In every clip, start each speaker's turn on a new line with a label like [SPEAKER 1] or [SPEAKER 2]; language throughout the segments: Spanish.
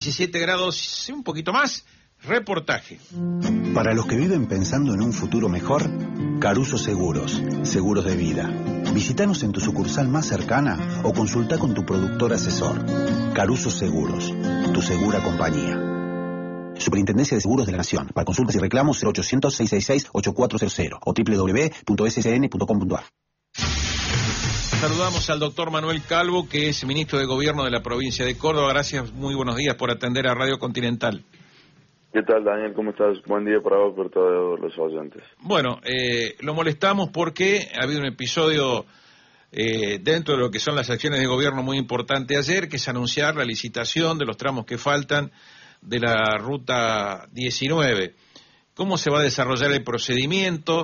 [SPEAKER 1] 17 grados, un poquito más, reportaje.
[SPEAKER 2] Para los que viven pensando en un futuro mejor, Caruso Seguros, seguros de vida. Visítanos en tu sucursal más cercana o consulta con tu productor asesor. Caruso Seguros, tu segura compañía. Superintendencia de Seguros de la Nación. Para consultas y reclamos 0800-666-8400 o www.ssn.com.ar.
[SPEAKER 1] Saludamos al doctor Manuel Calvo, que es ministro de Gobierno de la provincia de Córdoba. Gracias, muy buenos días por atender a Radio Continental.
[SPEAKER 3] ¿Qué tal, Daniel? ¿Cómo estás? Buen día para vos, por todos los oyentes.
[SPEAKER 1] Bueno, lo molestamos porque ha habido un episodio dentro de lo que son las acciones de gobierno muy importante ayer, que es anunciar la licitación de los tramos que faltan de la Ruta 19. ¿Cómo se va a desarrollar el procedimiento?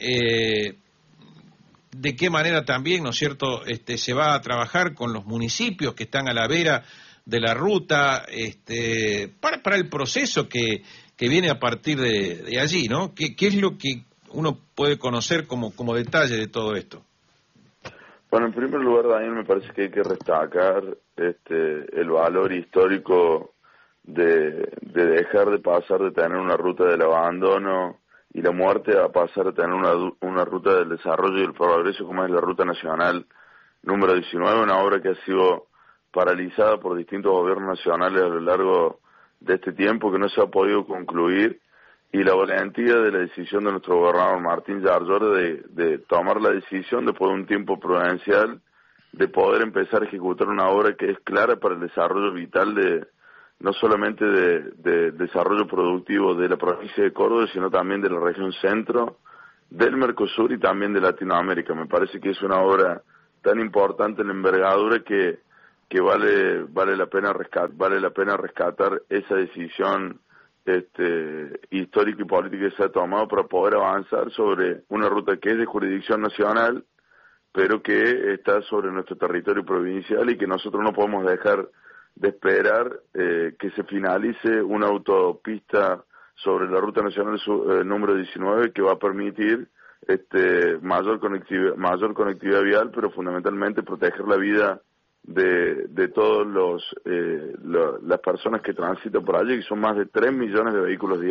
[SPEAKER 1] ¿De qué manera también, no es cierto, se va a trabajar con los municipios que están a la vera de la ruta, para el proceso que viene a partir de allí, ¿no? ¿Qué es lo que uno puede conocer como detalle de todo esto?
[SPEAKER 3] Bueno, en primer lugar, Daniel, me parece que hay que destacar el valor histórico de dejar de pasar de tener una ruta del abandono y la muerte a pasar a tener una ruta del desarrollo y el progreso, como es la Ruta Nacional número 19, una obra que ha sido paralizada por distintos gobiernos nacionales a lo largo de este tiempo, que no se ha podido concluir, y la valentía de la decisión de nuestro gobernador Martín Yarlor de tomar la decisión después de un tiempo prudencial de poder empezar a ejecutar una obra que es clara para el desarrollo vital no solamente de desarrollo productivo de la provincia de Córdoba, sino también de la región centro, del Mercosur y también de Latinoamérica. Me parece que es una obra tan importante en envergadura que vale la pena rescatar esa decisión histórica y política que se ha tomado para poder avanzar sobre una ruta que es de jurisdicción nacional, pero que está sobre nuestro territorio provincial y que nosotros no podemos dejar de esperar que se finalice una autopista sobre la Ruta Nacional número 19 que va a permitir mayor conectividad vial, pero fundamentalmente proteger la vida de todos las personas que transitan por allí, que son más de 3 millones de vehículos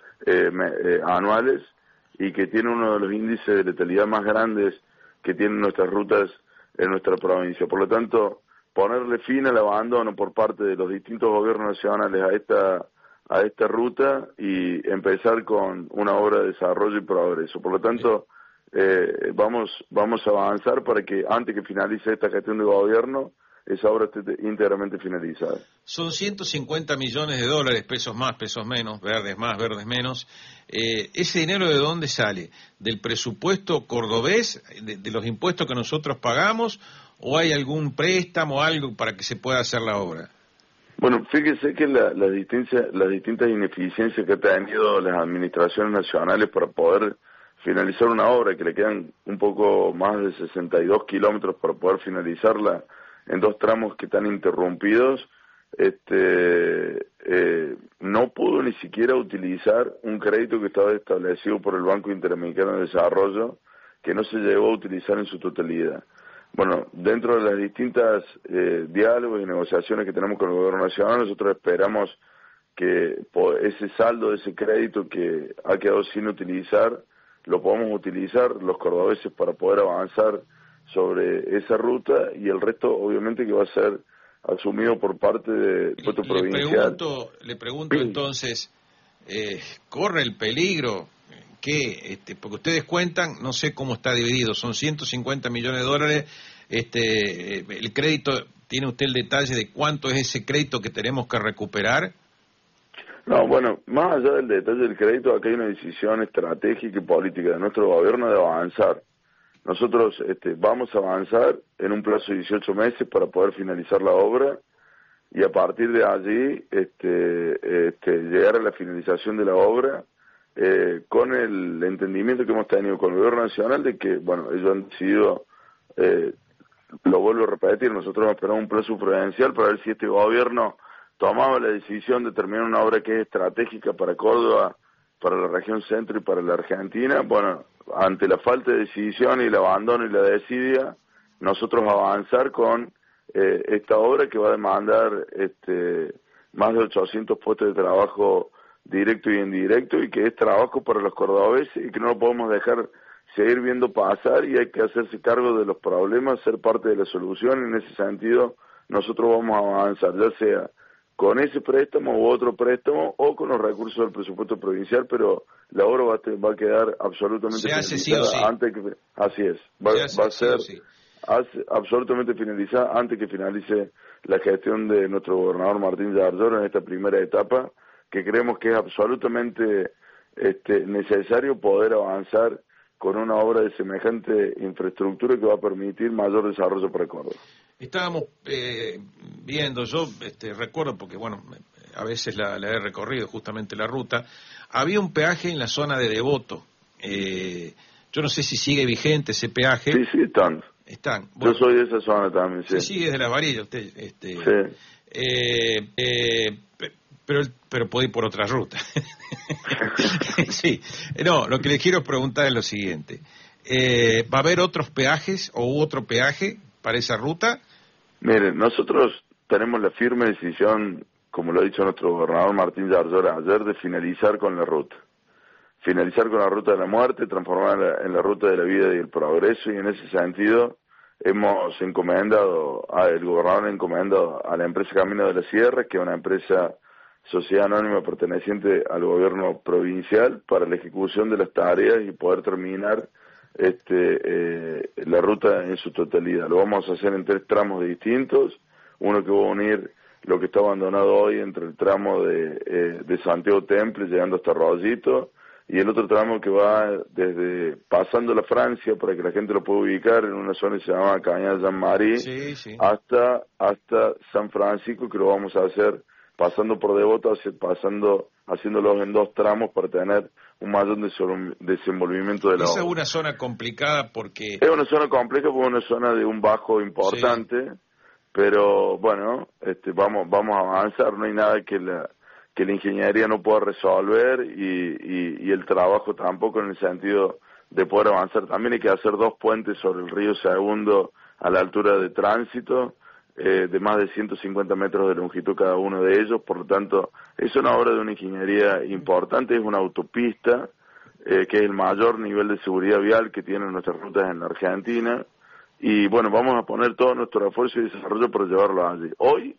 [SPEAKER 3] anuales, y que tiene uno de los índices de letalidad más grandes que tienen nuestras rutas en nuestra provincia. Por lo tanto, ponerle fin al abandono por parte de los distintos gobiernos nacionales a esta ruta y empezar con una obra de desarrollo y progreso. Por lo tanto, vamos a avanzar para que antes que finalice esta gestión de gobierno, esa obra esté íntegramente finalizada.
[SPEAKER 1] Son 150 millones de dólares, pesos más, pesos menos, verdes más, verdes menos. ¿Ese dinero de dónde sale? ¿Del presupuesto cordobés, de los impuestos que nosotros pagamos, o hay algún préstamo o algo para que se pueda hacer la obra?
[SPEAKER 3] Bueno, fíjese que las distintas ineficiencias que han tenido las administraciones nacionales para poder finalizar una obra, que le quedan un poco más de 62 kilómetros para poder finalizarla en 2 tramos que están interrumpidos, no pudo ni siquiera utilizar un crédito que estaba establecido por el Banco Interamericano de Desarrollo, que no se llegó a utilizar en su totalidad. Bueno, dentro de las distintas diálogos y negociaciones que tenemos con el gobierno nacional, nosotros esperamos que ese saldo de ese crédito que ha quedado sin utilizar, lo podamos utilizar los cordobeses para poder avanzar sobre esa ruta, y el resto obviamente que va a ser asumido por parte del puesto provincial.
[SPEAKER 1] Le pregunto entonces, ¿corre el peligro que, porque ustedes cuentan, no sé cómo está dividido, son 150 millones de dólares, el crédito, ¿tiene usted el detalle de cuánto es ese crédito que tenemos que recuperar?
[SPEAKER 3] No, bueno, más allá del detalle del crédito, acá hay una decisión estratégica y política de nuestro gobierno de avanzar. Nosotros vamos a avanzar en un plazo de 18 meses para poder finalizar la obra, y a partir de allí llegar a la finalización de la obra con el entendimiento que hemos tenido con el gobierno nacional de que, bueno, ellos han decidido, lo vuelvo a repetir, nosotros esperamos un plazo prudencial para ver si este gobierno tomaba la decisión de terminar una obra que es estratégica para Córdoba, para la región centro y para la Argentina. Bueno, ante la falta de decisión y el abandono y la desidia, nosotros avanzar con esta obra que va a demandar más de 800 puestos de trabajo directo y indirecto, y que es trabajo para los cordobeses y que no lo podemos dejar seguir viendo pasar, y hay que hacerse cargo de los problemas, ser parte de la solución. En ese sentido, nosotros vamos a avanzar, ya sea con ese préstamo u otro préstamo o con los recursos del presupuesto provincial, pero la obra va a quedar absolutamente finalizada antes que... Así es, va a ser absolutamente finalizada antes que finalice la gestión de nuestro gobernador Martín Yarlora en esta primera etapa, que creemos que es absolutamente necesario poder avanzar con una obra de semejante infraestructura que va a permitir mayor desarrollo para Córdoba.
[SPEAKER 1] Estábamos viendo, yo recuerdo, porque bueno, a veces la he recorrido justamente la ruta, había un peaje en la zona de Devoto. Yo no sé si sigue vigente ese peaje.
[SPEAKER 3] Sí, están. Bueno, yo soy de esa zona también, sí.
[SPEAKER 1] Sí, es de la Varilla, usted.
[SPEAKER 3] Sí.
[SPEAKER 1] Pero puede ir por otra ruta. Sí. No, lo que les quiero preguntar es lo siguiente. ¿Va a haber otros peajes o otro peaje para esa ruta?
[SPEAKER 3] Miren, nosotros tenemos la firme decisión, como lo ha dicho nuestro gobernador Martín Yarlora ayer, de finalizar con la ruta. Finalizar con la ruta de la muerte, transformarla en la ruta de la vida y el progreso, y en ese sentido hemos encomendado, el gobernador ha encomendado a la empresa Camino de la Sierra, que es una empresa sociedad anónima perteneciente al gobierno provincial, para la ejecución de las tareas y poder terminar la ruta en su totalidad. Lo vamos a hacer en 3 tramos distintos, uno que va a unir lo que está abandonado hoy entre el tramo de Santiago Temple llegando hasta Rollito, y el otro tramo que va desde pasando la Francia, para que la gente lo pueda ubicar, en una zona que se llama Cañada Jean-Marie, hasta San Francisco, que lo vamos a hacer pasando por Devoto, haciéndolos en 2 tramos para tener un mayor desenvolvimiento de la obra.
[SPEAKER 1] Esa es una zona complicada porque...
[SPEAKER 3] Es una zona compleja porque es una zona de un bajo importante, pero bueno, vamos a avanzar, no hay nada que la ingeniería no pueda resolver, y el trabajo tampoco, en el sentido de poder avanzar. También hay que hacer 2 puentes sobre el río Segundo a la altura de tránsito, de más de 150 metros de longitud cada uno de ellos. Por lo tanto, es una obra de una ingeniería importante, es una autopista, que es el mayor nivel de seguridad vial que tienen nuestras rutas en la Argentina, y bueno, vamos a poner todo nuestro esfuerzo y desarrollo para llevarlo allí. Hoy,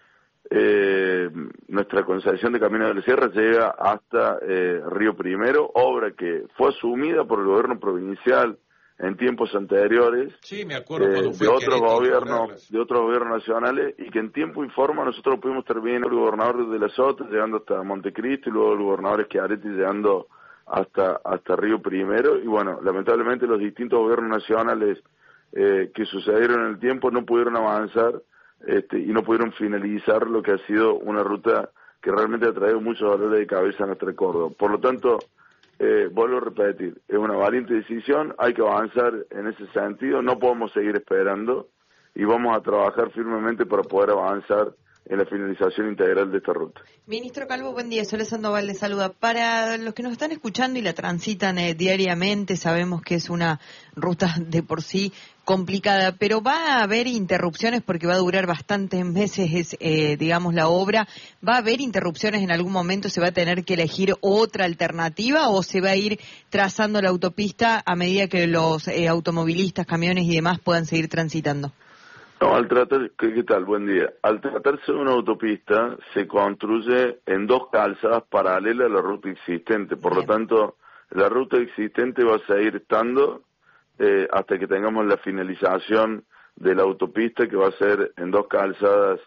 [SPEAKER 3] nuestra concesión de Camino de la Sierra llega hasta Río Primero, obra que fue asumida por el gobierno provincial en tiempos anteriores,
[SPEAKER 1] me acuerdo cuando fue
[SPEAKER 3] de otros gobiernos nacionales, y que en tiempo y forma nosotros pudimos terminar, el gobernador de la Sota llegando hasta Montecristo, y luego el gobernador Schiaretti llegando hasta Río Primero, y bueno, lamentablemente los distintos gobiernos nacionales que sucedieron en el tiempo no pudieron avanzar y no pudieron finalizar lo que ha sido una ruta que realmente ha traído muchos dolores de cabeza a nuestra Córdoba. Por lo tanto, vuelvo a repetir, es una valiente decisión, hay que avanzar en ese sentido, no podemos seguir esperando, y vamos a trabajar firmemente para poder avanzar en la finalización integral de esta ruta.
[SPEAKER 4] Ministro Calvo, buen día. Soledad Sandoval le saluda. Para los que nos están escuchando y la transitan diariamente, sabemos que es una ruta de por sí complicada, pero va a haber interrupciones porque va a durar bastantes meses, digamos, la obra. ¿Va a haber interrupciones en algún momento? ¿Se va a tener que elegir otra alternativa o se va a ir trazando la autopista a medida que los automovilistas, camiones y demás puedan seguir transitando?
[SPEAKER 3] No, ¿qué tal? Buen día. Al tratarse de una autopista, se construye en 2 calzadas paralelas a la ruta existente. Por lo tanto, la ruta existente va a seguir estando hasta que tengamos la finalización de la autopista, que va a ser en 2 calzadas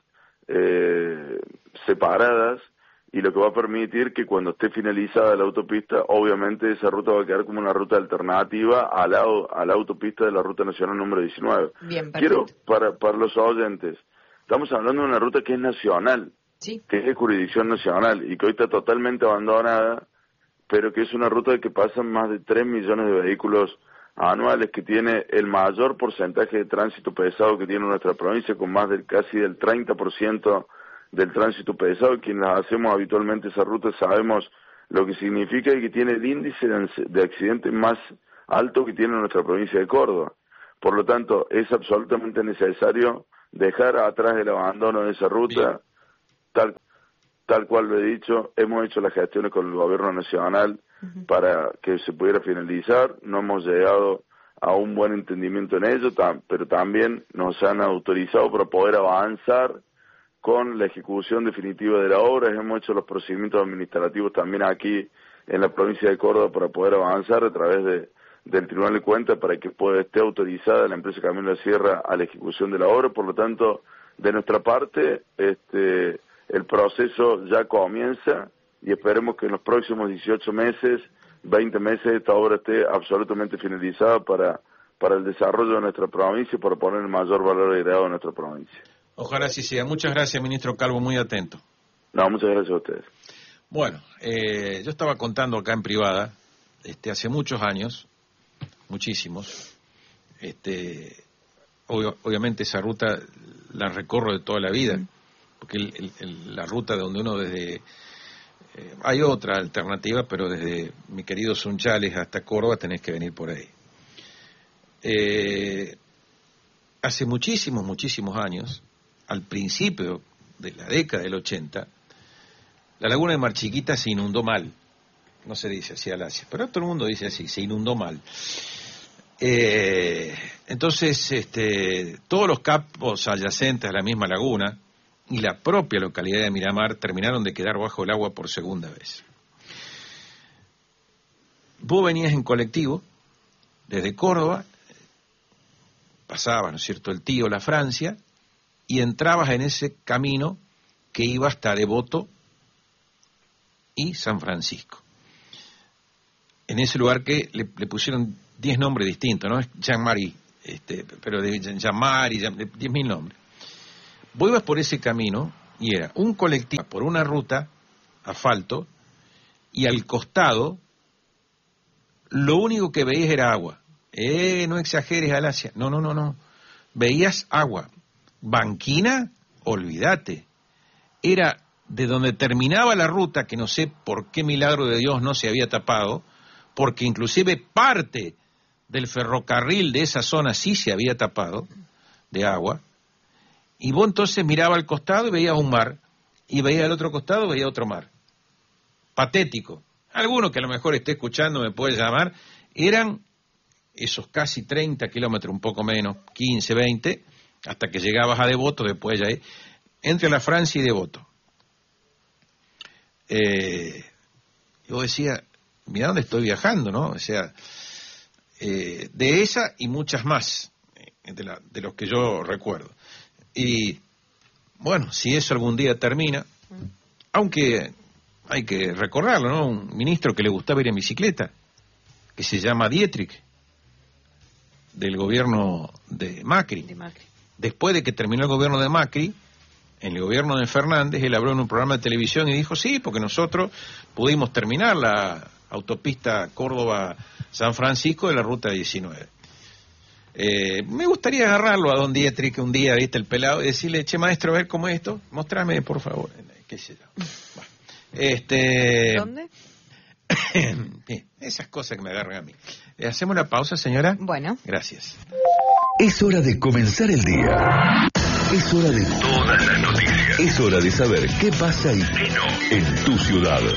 [SPEAKER 3] separadas, y lo que va a permitir que cuando esté finalizada la autopista, obviamente esa ruta va a quedar como una ruta alternativa a la autopista de la Ruta Nacional número 19.
[SPEAKER 4] Bien,
[SPEAKER 3] quiero, para los oyentes, estamos hablando de una ruta que es nacional,
[SPEAKER 4] sí,
[SPEAKER 3] que es de jurisdicción nacional y que hoy está totalmente abandonada, pero que es una ruta que pasan más de 3 millones de vehículos anuales, que tiene el mayor porcentaje de tránsito pesado que tiene nuestra provincia, con más del casi del 30% del tránsito pesado. Quienes hacemos habitualmente esa ruta sabemos lo que significa, y que tiene el índice de accidentes más alto que tiene nuestra provincia de Córdoba. Por lo tanto, es absolutamente necesario dejar atrás el abandono de esa ruta, tal tal cual lo he dicho, hemos hecho las gestiones con el gobierno nacional para que se pudiera finalizar, no hemos llegado a un buen entendimiento en ello, pero también nos han autorizado para poder avanzar con la ejecución definitiva de la obra. Hemos hecho los procedimientos administrativos también aquí en la provincia de Córdoba para poder avanzar a través del Tribunal de Cuentas para que esté autorizada la empresa Camino de la Sierra a la ejecución de la obra. Por lo tanto, de nuestra parte, el proceso ya comienza y esperemos que en los próximos 18 meses, 20 meses, esta obra esté absolutamente finalizada para el desarrollo de nuestra provincia y para poner el mayor valor agregado de nuestra provincia.
[SPEAKER 1] Ojalá así sea. Muchas gracias, ministro Calvo, muy atento.
[SPEAKER 3] No, muchas gracias a ustedes.
[SPEAKER 1] Bueno, yo estaba contando acá en privada, hace muchos años, muchísimos, obviamente esa ruta la recorro de toda la vida, porque la ruta de donde uno desde... hay otra alternativa, pero desde mi querido Sunchales hasta Córdoba tenés que venir por ahí. Hace muchísimos años, al principio de la década del 80, la laguna de Mar Chiquita se inundó mal. No se dice así Alasia, pero todo el mundo dice así, se inundó mal. Entonces, todos los campos adyacentes a la misma laguna y la propia localidad de Miramar terminaron de quedar bajo el agua por segunda vez. Vos venías en colectivo desde Córdoba, pasabas, ¿no es cierto?, el Tío, la Francia, y entrabas en ese camino que iba hasta Devoto y San Francisco. En ese lugar que le pusieron 10 nombres distintos, ¿no? Es Jean-Marie, pero de Jean-Marie, 10.000 nombres. Vos ibas por ese camino y era un colectivo por una ruta, asfalto, y al costado lo único que veías era agua. No exageres, Alasia. No. Veías agua. Banquina, olvídate. Era de donde terminaba la ruta, que no sé por qué milagro de Dios no se había tapado, porque inclusive parte del ferrocarril de esa zona sí se había tapado de agua, y vos entonces mirabas al costado y veías un mar, y veías al otro costado y veías otro mar. Patético. Alguno que a lo mejor esté escuchando me puede llamar. Eran esos casi 30 kilómetros, un poco menos, 15, 20, hasta que llegabas a Devoto, después ya entre la Francia y Devoto. Yo decía, mira dónde estoy viajando, ¿no? O sea, de esa y muchas más, de los que yo recuerdo. Y, bueno, si eso algún día termina, aunque hay que recordarlo, ¿no? Un ministro que le gustaba ir en bicicleta, que se llama Dietrich, del gobierno de Macri. Después de que terminó el gobierno de Macri, en el gobierno de Fernández, él habló en un programa de televisión y dijo, sí, porque nosotros pudimos terminar la autopista Córdoba-San Francisco de la ruta 19. Me gustaría agarrarlo a don Dietrich un día, viste, el pelado, y decirle, che, maestro, a ver cómo es esto, mostrame, por favor, qué sé yo. Bueno,
[SPEAKER 4] ¿Dónde?
[SPEAKER 1] Esas cosas que me agarran a mí. ¿Hacemos la pausa, señora?
[SPEAKER 4] Bueno.
[SPEAKER 1] Gracias.
[SPEAKER 5] Es hora de comenzar el día. Es hora de todas las noticias. Es hora de saber qué pasa y qué no en tu ciudad.